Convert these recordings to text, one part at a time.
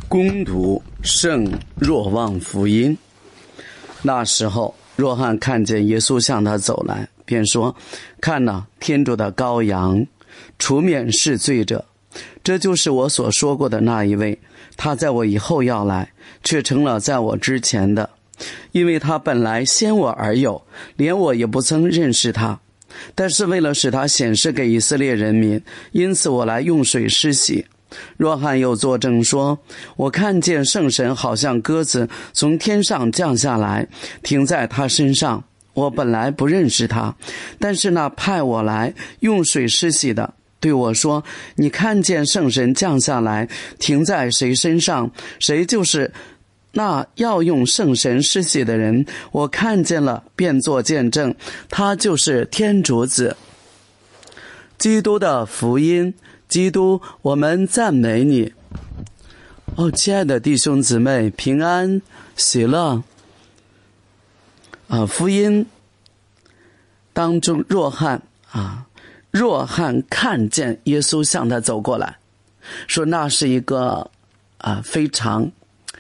攻读圣若望福音。那时候若翰看见耶稣向他走来，便说：看哪，天主的羔羊，除免世罪者。这就是我所说过的那一位，他在我以后要来，却成了在我之前的，因为他本来先我而有，连我也不曾认识他。但是为了使他显示给以色列人民，因此我来用水施洗。若翰又作证说：我看见圣神好像鸽子从天上降下来，停在他身上。我本来不认识他，但是那派我来用水施洗的对我说：你看见圣神降下来，停在谁身上，谁就是那要用圣神施洗的人。我看见了，便作见证，他就是天主子。基督的福音。基督，我们赞美你。亲爱的弟兄姊妹，平安喜乐。福音当中，若翰看见耶稣向他走过来，说那是一个非常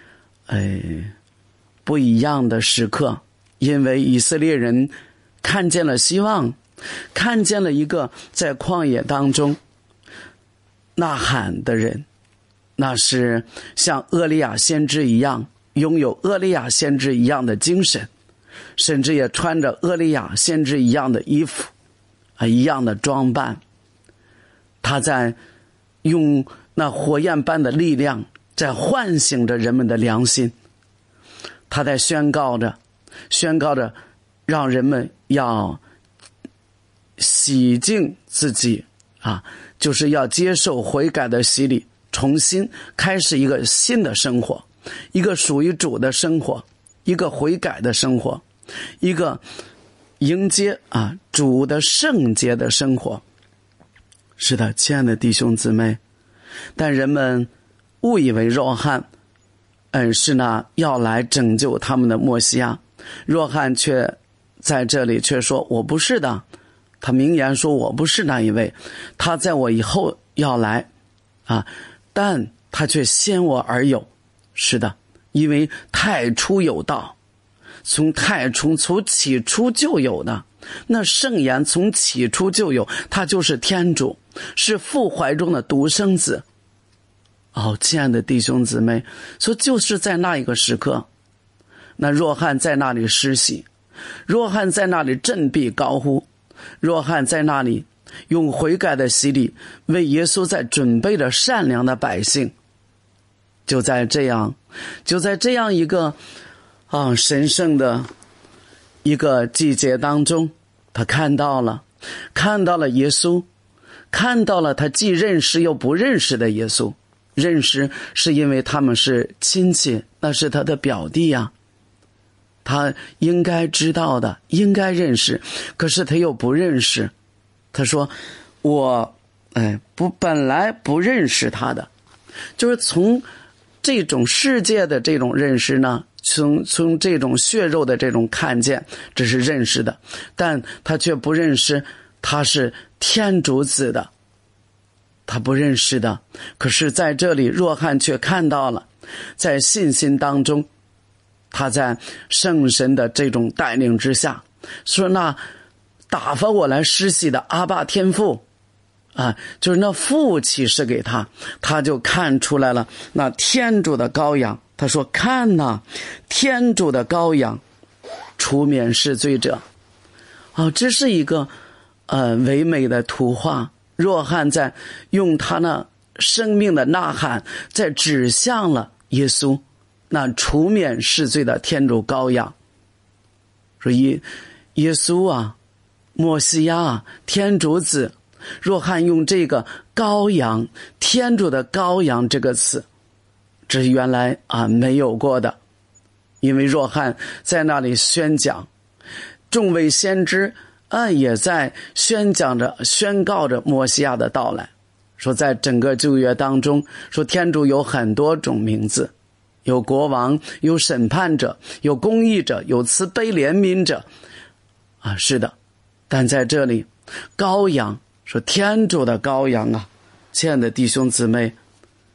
不一样的时刻，因为以色列人看见了希望，看见了一个在旷野当中呐喊的人，那是像厄利亚先知一样，拥有厄利亚先知一样的精神，甚至也穿着厄利亚先知一样的衣服一样的装扮。他在用那火焰般的力量在唤醒着人们的良心，他在宣告着让人们要洗净自己就是要接受悔改的洗礼，重新开始一个新的生活，一个属于主的生活，一个悔改的生活，一个迎接主的圣洁的生活。是的，亲爱的弟兄姊妹，但人们误以为若翰是那要来拯救他们的默西亚，若翰却在这里却说我不是的。他明言说我不是那一位，他在我以后要来但他却先我而有。是的，因为太初有道，从起初就有的，那圣言从起初就有，他就是天主，是父怀中的独生子。亲爱的弟兄姊妹，所以就是在那一个时刻，那若翰在那里施洗，若翰在那里振臂高呼，若翰在那里用悔改的洗礼为耶稣在准备着善良的百姓。就在这样一个神圣的一个季节当中，他看到了耶稣，看到了他既认识又不认识的耶稣。认识是因为他们是亲戚，那是他的表弟他应该知道的，应该认识，可是他又不认识。他说我本来不认识他的，就是从这种世界的这种认识呢，从这种血肉的这种看见，这是认识的，但他却不认识他是天主子的，他不认识的。可是在这里若翰却看到了，在信心当中，他在圣神的这种带领之下，说那打发我来施洗的阿爸天父就是那父启示给他，他就看出来了那天主的羔羊。他说看哪，天主的羔羊，除免世罪者。这是一个唯美的图画。若翰在用他那生命的呐喊在指向了耶稣，那除免世罪的天主羔羊。所以耶稣默西亚天主子，若翰用这个羔羊，天主的羔羊这个词，这是原来没有过的。因为若翰在那里宣讲，众位先知也在宣告着默西亚的到来，说在整个旧约当中，说天主有很多种名字，有国王，有审判者，有公义者，有慈悲怜悯者是的。但在这里羔羊，说天主的羔羊亲爱的弟兄姊妹，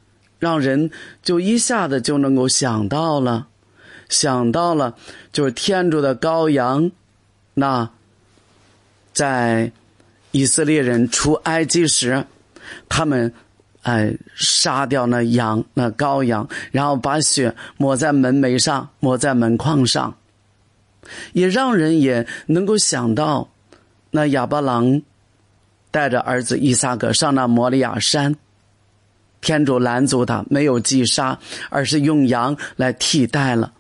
让人就一下子就能够想到了就是天主的羔羊。那在以色列人出埃及时，他们杀掉那羔羊，然后把血抹在门楣上，抹在门框上，也让人也能够想到那亚伯郎带着儿子以撒格上那摩利亚山，天主拦阻他，没有击杀，而是用羊来替代了，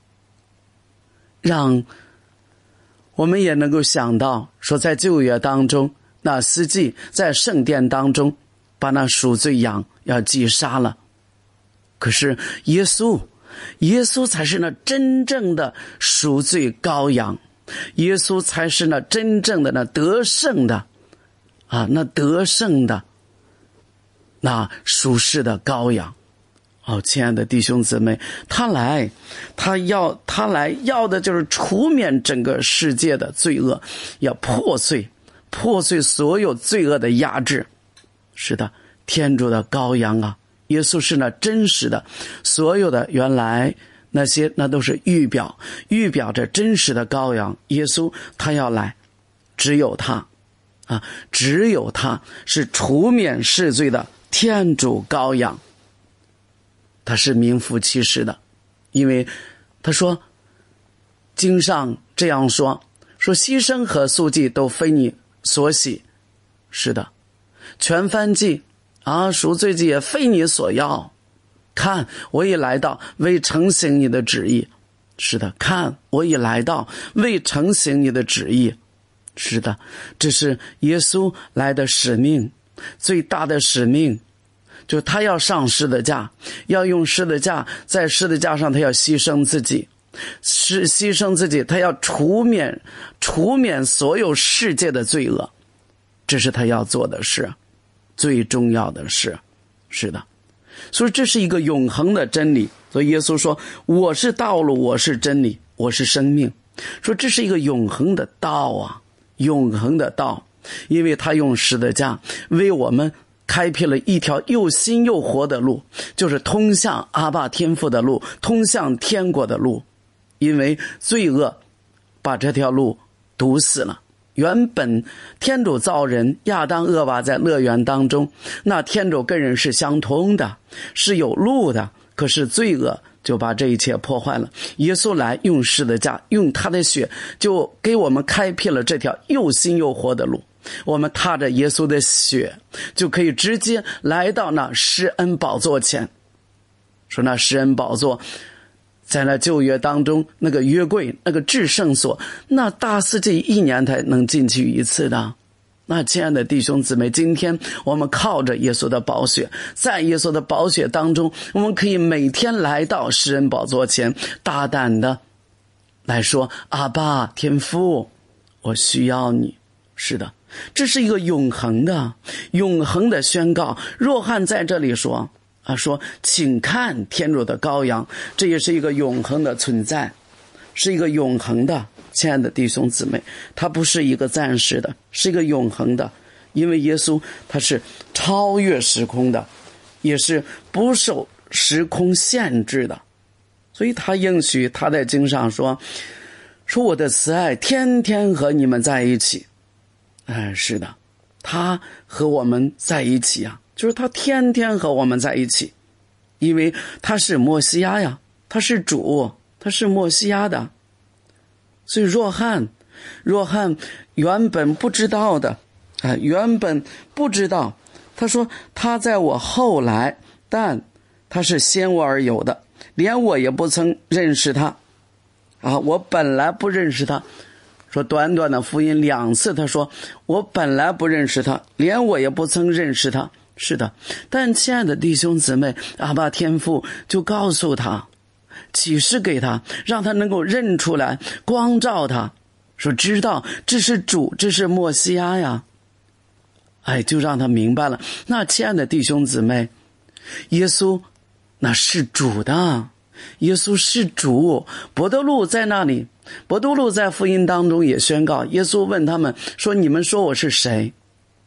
让我们也能够想到说，在旧约当中，那司祭在圣殿当中把那赎罪羊要击杀了，可是耶稣才是那真正的赎罪羔羊，耶稣才是那真正的那得胜的那属世的羔羊。亲爱的弟兄姊妹，他来要的就是除免整个世界的罪恶，要破碎所有罪恶的压制。是的，天主的羔羊啊，耶稣是那真实的，所有的原来那都是预表着真实的羔羊。耶稣他要来，只有他是除免世罪的天主羔羊。他是名副其实的，因为他说经上这样说牺牲和素祭都非你所喜。是的，全燔祭赎罪祭也非你所要。看，我已来到为成行你的旨意。是的，看，我已来到为成行你的旨意。是的，这是耶稣来的使命，最大的使命就他要上十字架，要用十字架，在十字架上他要牺牲自己，他要除免所有世界的罪恶，这是他要做的事，最重要的事。是的，所以这是一个永恒的真理。所以耶稣说，我是道路，我是真理，我是生命。说这是一个永恒的道永恒的道，因为他用十字架为我们开辟了一条又新又活的路，就是通向阿爸天父的路，通向天国的路。因为罪恶把这条路堵死了。原本天主造人，亚当厄娃在乐园当中，那天主跟人是相通的，是有路的，可是罪恶就把这一切破坏了。耶稣来用十字架，用他的血，就给我们开辟了这条又新又活的路。我们踏着耶稣的血，就可以直接来到那施恩宝座前。说那施恩宝座在那旧约当中，那个约柜，那个至圣所，那大司祭1年才能进去一次的。那亲爱的弟兄姊妹，今天我们靠着耶稣的宝血，在耶稣的宝血当中，我们可以每天来到施恩宝座前，大胆的来说，阿爸天父，我需要你。是的，这是一个永恒的宣告。若翰在这里说请看天主的羔羊，这也是一个永恒的存在，是一个永恒的。亲爱的弟兄姊妹，它不是一个暂时的，是一个永恒的。因为耶稣他是超越时空的，也是不受时空限制的，所以他应许，他在经上说我的慈爱天天和你们在一起。是的，他和我们在一起就是他天天和我们在一起，因为他是默西亚呀，他是主，他是默西亚的。所以若翰原本不知道的，他说他在我后来，但他是先我而有的，连我也不曾认识他我本来不认识他。说短短的福音2次，他说我本来不认识他，连我也不曾认识他。是的，但亲爱的弟兄姊妹，阿爸天父就告诉他，启示给他，让他能够认出来，光照他，说知道这是主，这是默西亚呀。就让他明白了。那亲爱的弟兄姊妹，耶稣那是主的，耶稣是主。伯多禄在那里，伯多禄在福音当中也宣告，耶稣问他们说，你们说我是谁？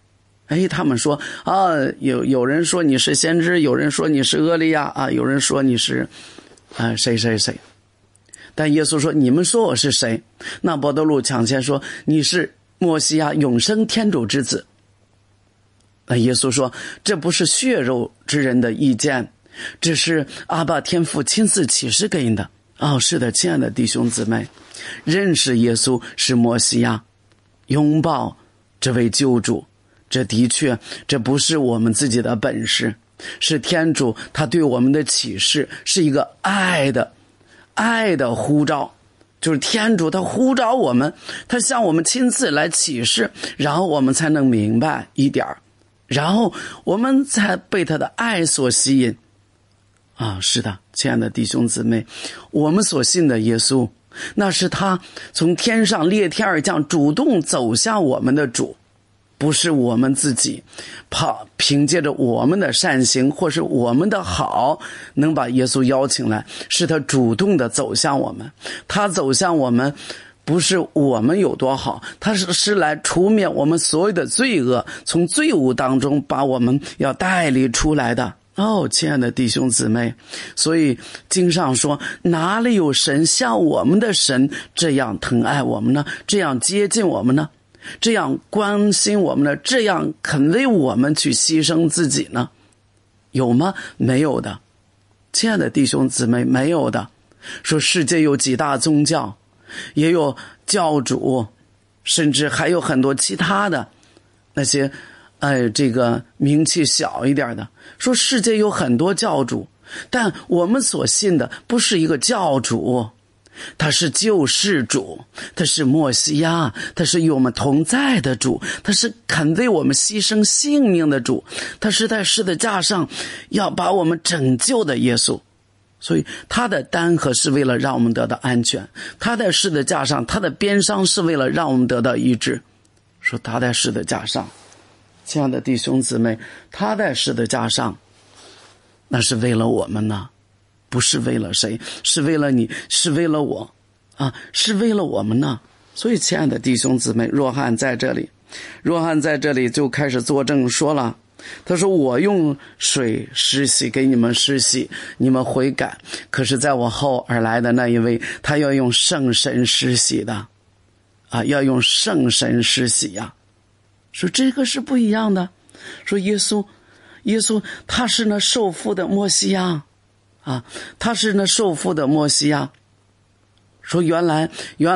他们说啊，有人说你是先知，有人说你是厄利亚啊，有人说你是谁谁谁。但耶稣说，你们说我是谁？那伯多禄抢先说，你是默西亚，永生天主之子。那耶稣说，这不是血肉之人的意见，这是阿爸天父亲自启示给你的。是的，亲爱的弟兄姊妹，认识耶稣是默西亚，拥抱这位救主，这的确，这不是我们自己的本事，是天主他对我们的启示，是一个爱的呼召，就是天主他呼召我们，他向我们亲自来启示，然后我们才能明白一点，然后我们才被他的爱所吸引。是的，亲爱的弟兄姊妹，我们所信的耶稣，那是他从天上裂天而降，主动走向我们的主，不是我们自己凭借着我们的善行或是我们的好能把耶稣邀请来，是他主动的走向我们。他走向我们不是我们有多好，他是来除灭我们所有的罪恶，从罪恶当中把我们要带离出来的。亲爱的弟兄姊妹，所以经上说，哪里有神像我们的神这样疼爱我们呢？这样接近我们呢？这样关心我们呢？这样肯为我们去牺牲自己呢？有吗？没有的。亲爱的弟兄姊妹，没有的。说世界有几大宗教，也有教主，甚至还有很多其他的那些这个名气小一点的，说世界有很多教主，但我们所信的不是一个教主，他是救世主，他是默西亚，他是与我们同在的主，他是肯为我们牺牲性命的主，他是在十字架上要把我们拯救的耶稣。所以他的担荷是为了让我们得到安全，他在十字架上，他的鞭伤是为了让我们得到医治。说他在十字架上，亲爱的弟兄姊妹，他在十字架上，那是为了我们呢，不是为了谁，是为了你，是为了我是为了我们呢。所以亲爱的弟兄姊妹，若翰在这里就开始作证说了，他说，我用水施洗给你们施洗，你们悔改，可是在我后而来的那一位，他要用圣神施洗的要用圣神施洗呀。说这个是不一样的。说耶稣他是那受父的默西亚他是那受父的默西亚。说原来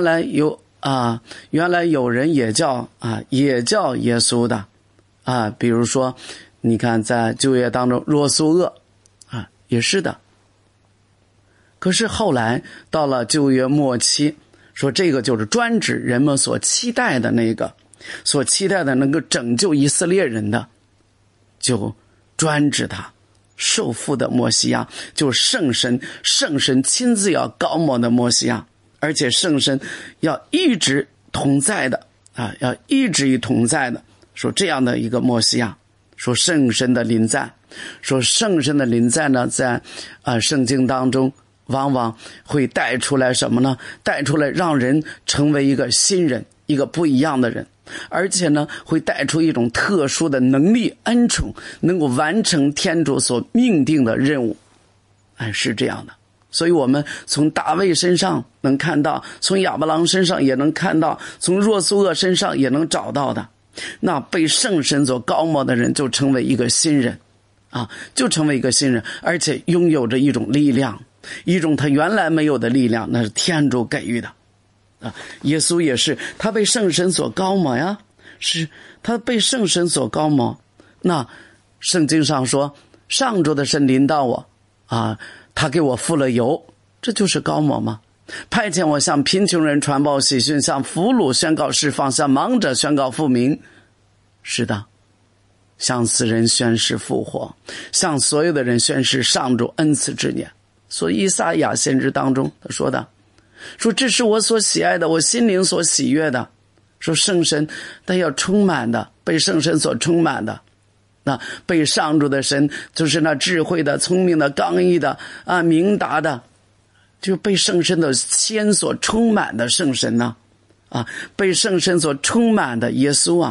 有人也叫耶稣的比如说你看在旧约当中若苏厄也是的。可是后来到了旧约末期，说这个就是专指人们所期待的能够拯救以色列人的，就专指他受父的默西亚，就是圣神亲自要膏抹的默西亚，而且圣神要一直同在的要一直同在的。说这样的一个默西亚，说圣神的临在，说圣神的临在呢，在圣经当中往往会带出来什么呢？带出来让人成为一个新人，一个不一样的人，而且呢会带出一种特殊的能力恩宠，能够完成天主所命定的任务。是这样的。所以我们从大卫身上能看到，从亚伯郎身上也能看到，从若苏厄身上也能找到的。那被圣神所膏抹的人就成为一个新人就成为一个新人，而且拥有着一种力量，一种他原来没有的力量，那是天主给予的耶稣也是，他被圣神所膏抹呀，是他被圣神所膏抹。那圣经上说，上主的神临到我他给我付了油，这就是膏抹吗？派遣我向贫穷人传报喜讯，向俘虏宣告释放，向盲者宣告复明。是的，向死人宣示复活，向所有的人宣示上主恩赐之年。所以以赛亚先知当中他说的，说这是我所喜爱的，我心灵所喜悦的。说圣神他要充满的，被圣神所充满的，那被上主的神，就是那智慧的、聪明的、刚毅的明达的，就被圣神的先所充满的圣神呢被圣神所充满的耶稣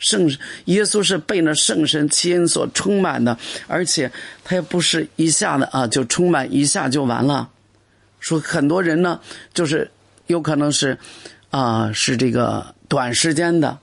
耶稣是被那圣神奇恩所充满的，而且他也不是一下子就充满一下就完了。说很多人呢，就是有可能是是这个短时间的，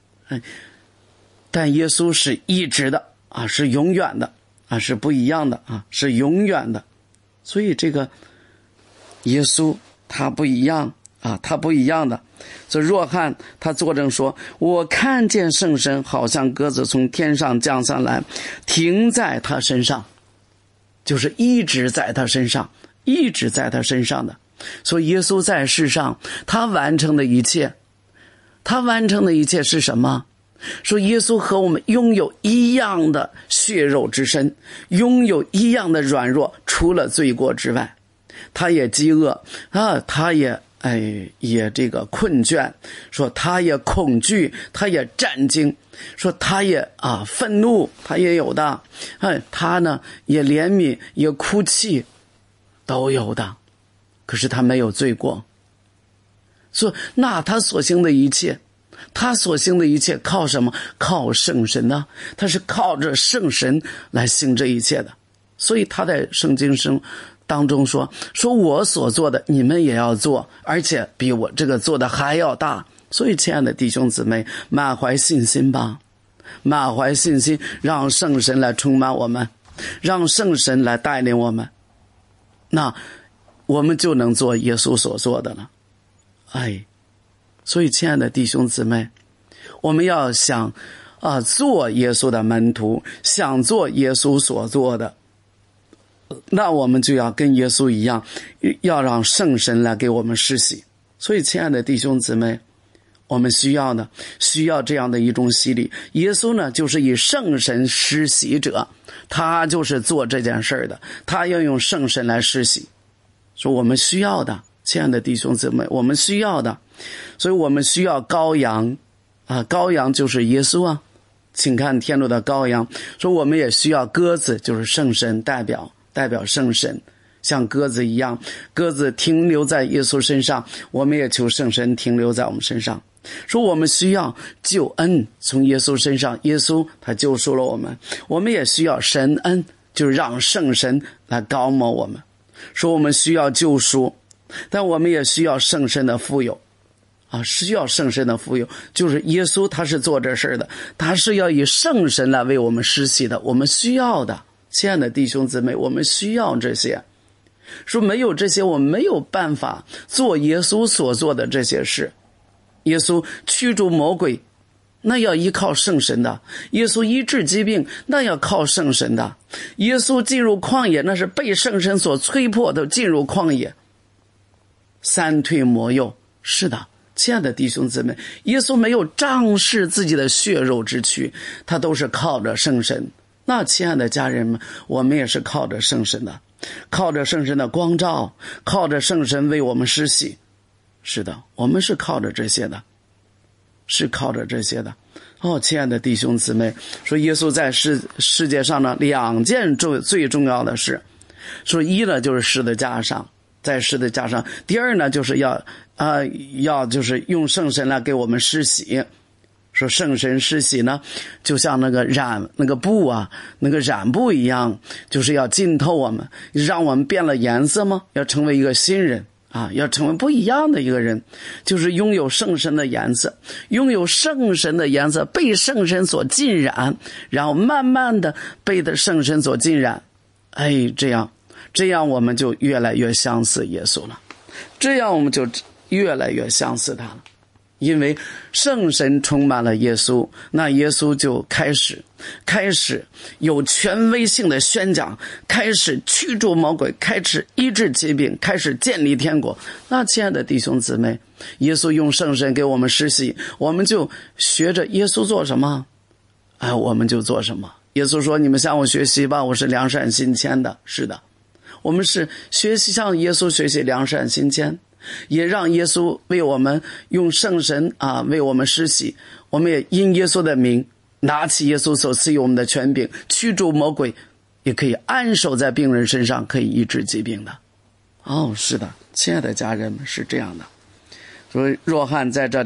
但耶稣是一直的是永远的是不一样的是永远的。所以这个耶稣他不一样他不一样的。所以若翰他作证说，我看见圣神好像鸽子从天上降下来，停在他身上，就是一直在他身上，一直在他身上的。所以耶稣在世上他完成的一切，他完成的一切是什么？说耶稣和我们拥有一样的血肉之身，拥有一样的软弱，除了罪过之外。他也饥饿他也这个困倦，说他也恐惧，他也战惊，说他也愤怒，他也有的，他呢也怜悯，也哭泣，都有的。可是他没有罪过。所以那他所行的一切，他所行的一切靠什么？靠圣神呢？他是靠着圣神来行这一切的。所以他在圣经当中说我所做的你们也要做，而且比我这个做的还要大。所以亲爱的弟兄姊妹，满怀信心吧，满怀信心，让圣神来充满我们，让圣神来带领我们，那我们就能做耶稣所做的了。所以亲爱的弟兄姊妹，我们要想做耶稣的门徒，想做耶稣所做的，那我们就要跟耶稣一样，要让圣神来给我们施洗。所以亲爱的弟兄姊妹，我们需要这样的一种洗礼。耶稣呢就是以圣神施洗者，他就是做这件事的，他要用圣神来施洗。说我们需要的，亲爱的弟兄姊妹，我们需要的。所以我们需要羔羊羔羊就是耶稣请看天路的羔羊。说我们也需要鸽子，就是圣神，代表圣神，像鸽子一样，鸽子停留在耶稣身上，我们也求圣神停留在我们身上。说我们需要救恩从耶稣身上，耶稣他救赎了我们。我们也需要神恩，就是让圣神来膏抹我们。说我们需要救赎，但我们也需要圣神的富有需要圣神的富有，就是耶稣他是做这事的，他是要以圣神来为我们施洗的，我们需要的。亲爱的弟兄姊妹，我们需要这些。说没有这些，我们没有办法做耶稣所做的这些事。耶稣驱逐魔鬼，那要依靠圣神的；耶稣医治疾病，那要靠圣神的；耶稣进入旷野，那是被圣神所催迫的进入旷野，三退魔右。是的，亲爱的弟兄姊妹，耶稣没有仗势自己的血肉之躯，他都是靠着圣神。那亲爱的家人们，我们也是靠着圣神的，靠着圣神的光照，靠着圣神为我们施洗。是的，我们是靠着这些的，是靠着这些的。亲爱的弟兄姊妹，说耶稣在世界上呢两件最重要的事。说一呢就是十字架上，在十字架上；第二呢就是要就是用圣神来给我们施洗。说圣神施洗呢，就像那个布那个染布一样，就是要浸透我们，让我们变了颜色吗？要成为一个新人要成为不一样的一个人，就是拥有圣神的颜色，拥有圣神的颜色，被圣神所浸染，然后慢慢的被圣神所浸染。这样我们就越来越相似耶稣了，这样我们就越来越相似他了。因为圣神充满了耶稣，那耶稣就开始有权威性的宣讲，开始驱逐魔鬼，开始医治疾病，开始建立天国。那亲爱的弟兄姊妹，耶稣用圣神给我们施洗，我们就学着耶稣做什么我们就做什么。耶稣说，你们向我学习吧，我是良善心谦的。是的，我们是学习向耶稣学习良善心谦，也让耶稣为我们用圣神为我们施洗。我们也因耶稣的名拿起耶稣所赐予我们的权柄，驱逐魔鬼，也可以安守在病人身上，可以医治疾病的。是的，亲爱的家人们，是这样的。所以若翰在这里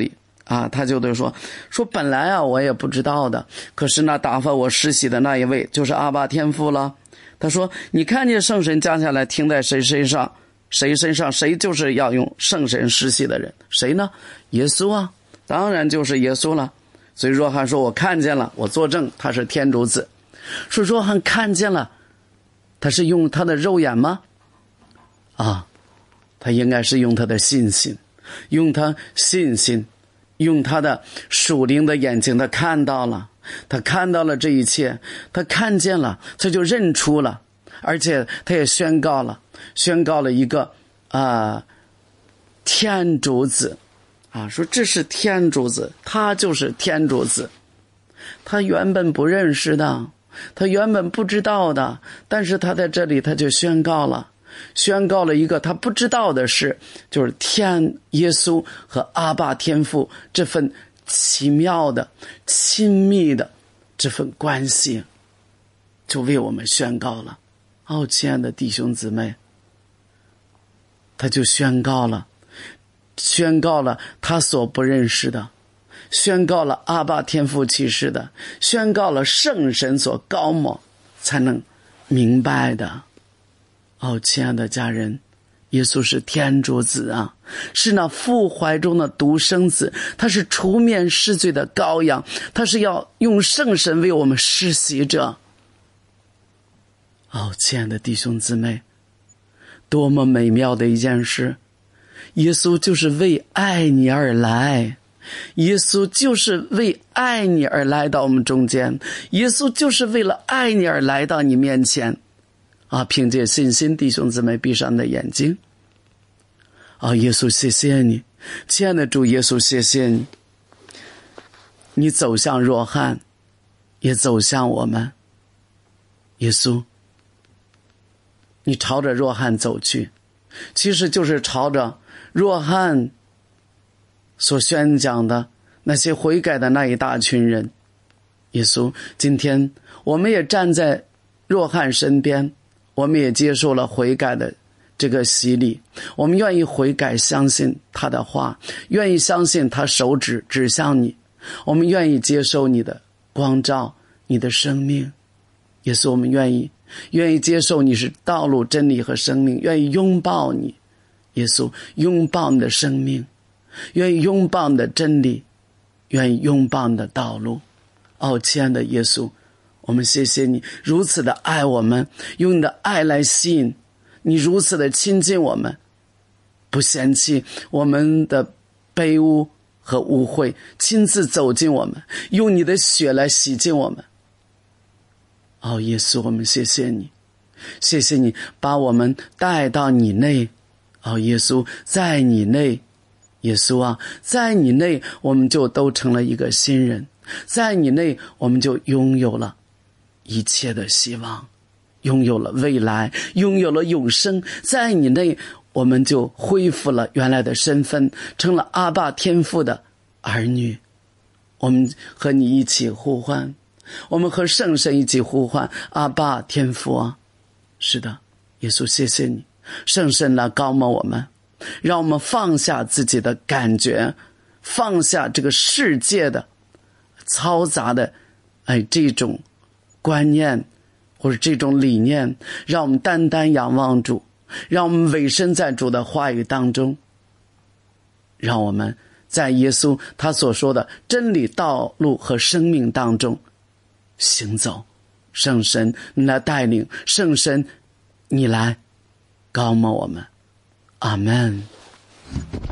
他就对说本来我也不知道的，可是那打发我施洗的那一位就是阿爸天父了。他说你看见圣神降下来停在谁身上，谁就是要用圣神施洗的人。谁呢？耶稣当然就是耶稣了。所以约翰说我看见了，我作证他是天主子。说约翰看见了，他是用他的肉眼吗？他应该是用他的信心，用他的属灵的眼睛，他看到了这一切，他看见了，他就认出了，而且他也宣告了一个天主子说这是天主子，他就是天主子。他原本不认识的，他原本不知道的，但是他在这里他就宣告了一个他不知道的事，就是耶稣和阿爸天父这份奇妙的亲密的这份关系，就为我们宣告了。亲爱的弟兄姊妹，他就宣告了他所不认识的，宣告了阿爸天父启示的，宣告了圣神所高莫才能明白的。亲爱的家人，耶稣是天主子是那父怀中的独生子，他是除免世罪的羔羊，他是要用圣神为我们施洗者。亲爱的弟兄姊妹，多么美妙的一件事！耶稣就是为爱你而来，耶稣就是为爱你而来到我们中间，耶稣就是为了爱你而来到你面前。凭借信心，弟兄姊妹闭上你的眼睛。耶稣谢谢你，亲爱的主耶稣谢谢你，你走向若翰，也走向我们。耶稣，你朝着若翰走去，其实就是朝着若翰所宣讲的那些悔改的那一大群人。耶稣，今天我们也站在若翰身边，我们也接受了悔改的这个洗礼，我们愿意悔改，相信他的话，愿意相信他手指向你，我们愿意接受你的光照，你的生命。耶稣，我们愿意接受你是道路真理和生命，愿意拥抱你。耶稣，拥抱你的生命，愿意拥抱你的真理，愿意拥抱你的道路。亲爱的耶稣，我们谢谢你如此的爱我们，用你的爱来吸引，你如此的亲近我们，不嫌弃我们的卑污和污秽，亲自走进我们，用你的血来洗净我们。耶稣，我们谢谢你，谢谢你把我们带到你内。耶稣，在你内，耶稣在你内我们就都成了一个新人，在你内我们就拥有了一切的希望，拥有了未来，拥有了永生。在你内我们就恢复了原来的身份，成了阿爸天父的儿女。我们和你一起呼唤，我们和圣神一起呼唤阿爸天父是的，耶稣谢谢你，圣神来高摩我们，让我们放下自己的感觉，放下这个世界的嘈杂的这种观念或者这种理念，让我们单单仰望主，让我们委身在主的话语当中，让我们在耶稣他所说的真理道路和生命当中行走。圣神你来带领，圣神你来高摩我们。阿们。